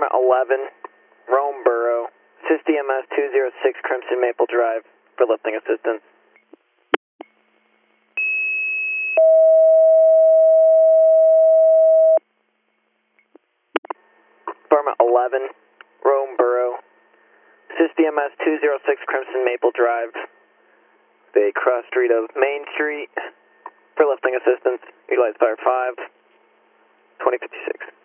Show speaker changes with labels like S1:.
S1: Department 11, Rome Borough, SysDMS 206 Crimson Maple Drive for lifting assistance. Department 11, Rome Borough, SysDMS 206 Crimson Maple Drive, the cross street of Main Street for lifting assistance. Utilize Fire 5, 2056.